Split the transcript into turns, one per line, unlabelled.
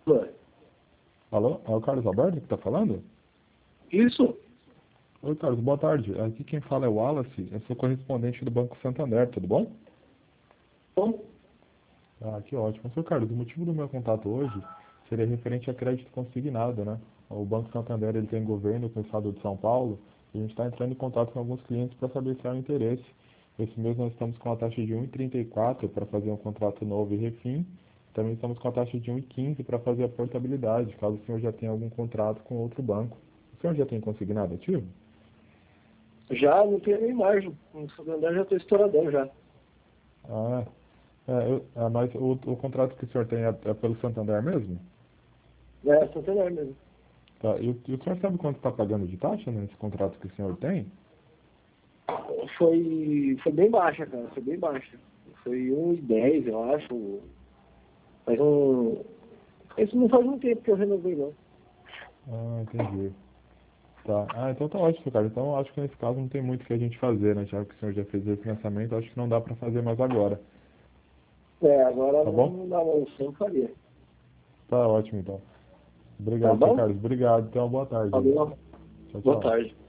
Alô? É o Carlos Alberto que tá falando?
Isso?
Oi, Carlos, boa tarde. Aqui quem fala é o Wallace, eu sou correspondente do Banco Santander, tudo bom?
Bom,
Ah, que ótimo. Seu Carlos, o motivo do meu contato hoje seria referente a crédito consignado, né? O Banco Santander ele tem governo com o estado de São Paulo e a gente está entrando em contato com alguns clientes para saber se há um interesse. Esse mês nós estamos com a taxa de 1,34 para fazer um contrato novo e refim. Também estamos com a taxa de 1,15 para fazer a portabilidade, caso o senhor já tenha algum contrato com outro banco. O senhor já tem consignado ativo?
já não tenho nem margem. No Santander já estou estouradão já.
Ah, mas o contrato que o senhor tem é pelo Santander mesmo?
É, Santander mesmo.
Tá, e o senhor sabe quanto está pagando de taxa nesse contrato que o senhor tem?
Foi bem baixa, cara. Foi bem baixa. Foi 1,10, eu acho. Faz um. Isso não faz muito tempo que eu renovei, não.
Ah, entendi. Tá. Ah, então tá ótimo, cara. Então eu acho que nesse caso não tem muito o que a gente fazer, né? Já que o senhor já fez o refinanciamento, acho que não dá para fazer mais agora.
É, agora
Tá bom?
não dá não, sem faria.
Tá ótimo, então.
Tá
Obrigado, seu
bom?
Carlos. Obrigado. Tenha uma boa tarde aí.
Falou.
Tchau,
Boa
tchau.
tarde.